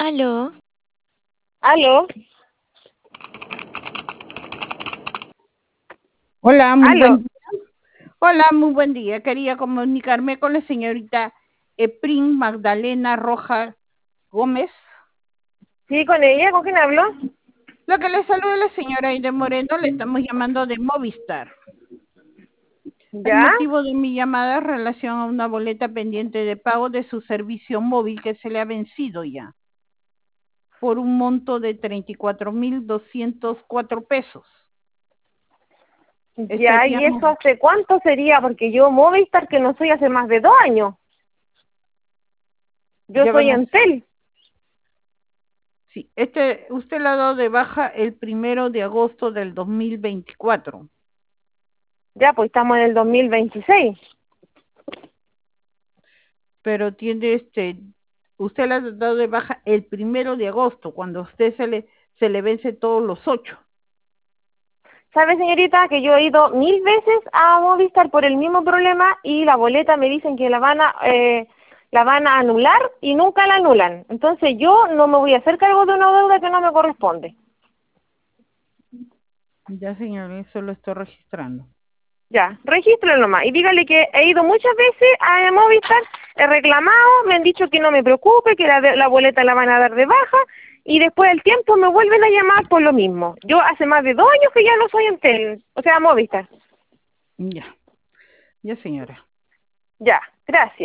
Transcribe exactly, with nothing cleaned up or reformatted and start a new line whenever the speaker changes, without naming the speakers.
Aló,
Aló,
Hola, muy buen
aló.
día. Hola, muy buen día. Quería comunicarme con la señorita Eprin Magdalena Roja Gómez.
Sí, con ella, ¿con quién hablo?
Lo que le saluda la señora Aide Moreno, le estamos llamando de Movistar. El
¿Ya?
motivo de mi llamada es en relación a una boleta pendiente de pago de su servicio móvil que se le ha vencido ya, por un monto de treinta y cuatro mil doscientos cuatro pesos.
Ya, ¿y
Estaríamos,
eso hace cuánto sería? Porque yo Movistar que no soy hace más de dos años. Yo
ya
soy
van a,
Entel.
sí, este, usted la ha dado de baja el primero de agosto del dos mil veinticuatro.
Ya, pues estamos en el dos mil veintiséis.
Pero tiene este, usted la ha dado de baja el primero de agosto, cuando a usted se le, se le vence todos los ocho.
¿Sabe, señorita, que yo he ido mil veces a Movistar por el mismo problema y la boleta me dicen que la van a, eh, la van a anular y nunca la anulan? Entonces yo no me voy a hacer cargo de una deuda que no me corresponde.
Ya, señor, eso lo estoy registrando.
Ya, regístrelo nomás y dígale que he ido muchas veces a Movistar, he reclamado, me han dicho que no me preocupe, que la, de- la boleta la van a dar de baja y después del tiempo me vuelven a llamar por lo mismo. Yo hace más de dos años que ya no soy Entel, o sea, Movistar.
Ya, ya, señora.
Ya, gracias.